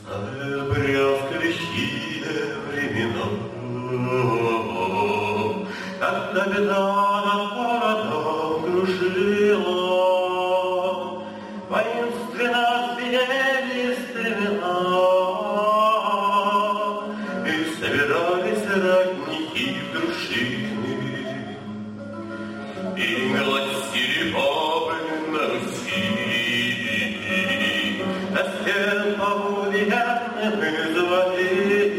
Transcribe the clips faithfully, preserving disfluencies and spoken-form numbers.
Брязг лихие времена, когда беда над городом кружила, воинственно звенели стремена, и собирались родники дружины, и голосили бабы на Руси. На стен повуленными заводились,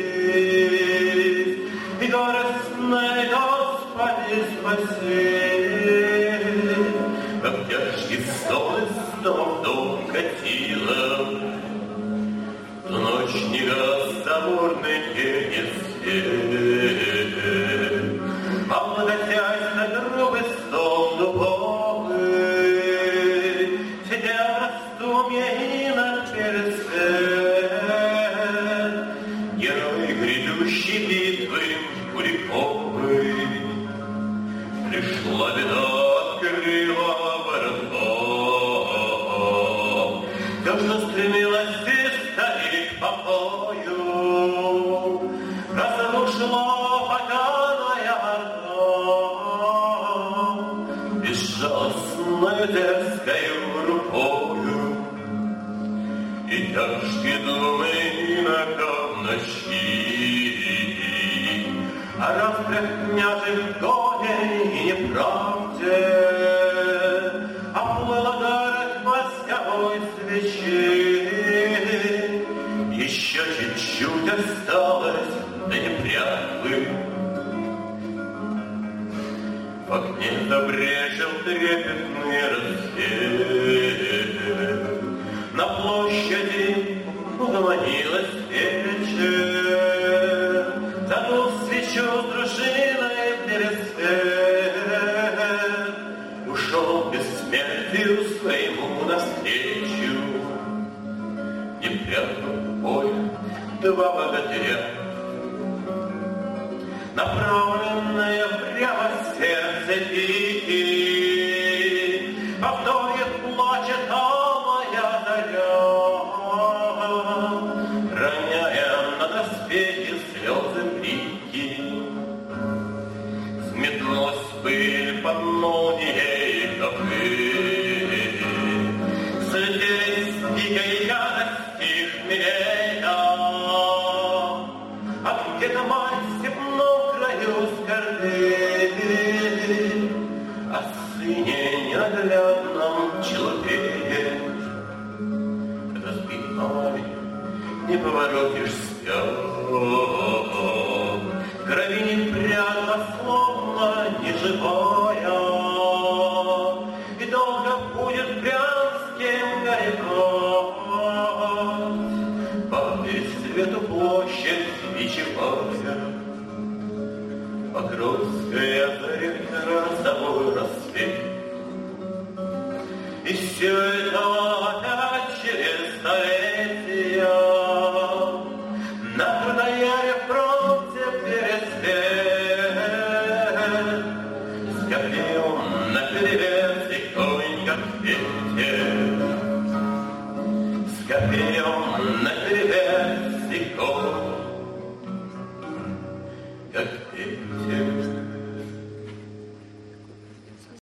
и горестный Господи спаси, как тяжкий стол из дома в дом катила, в ту ночь не гас соборный пение свет, а благотясь на грубый стол дубовый, сидел в раздумье и на герой грядущей битвы Куликовой. Пришла беда, открыла ворота, все, что стремилась здесь к покою, разрушила поганая орда, безжалостною дерзкою рукою. И тяжкие думы иногда в ночи о распрях княжих горе и неправде, оплыла город мостовой свечи. Еще чуть-чуть осталось до непрятвы, в окне забрежил трепетный рассвет. На площади угомонилась вечер, задул свечу с дружиной пересвет, ушел бессмертию своему навстречу. Непрятно поле два богатыря, направленные прямо в сердце пики, повторит плачет алая заря, роняя на доспехи слезы блики. Взметнулась пыль под молнией копыт, слетели с дикой ярости хмеля, а где-то мать в степном краю скорбит о сыне ненаглядном человеке. Разбит парень, не поворотишь спят, крови не прятла, словно неживая, и долго будет брянским горевать. Падает свету площадь бичевая, Покровская озарит розовой рассвет. И все это опять через столетия на Крутояре фронте пересвет. Скопил наперевес и конь как фет.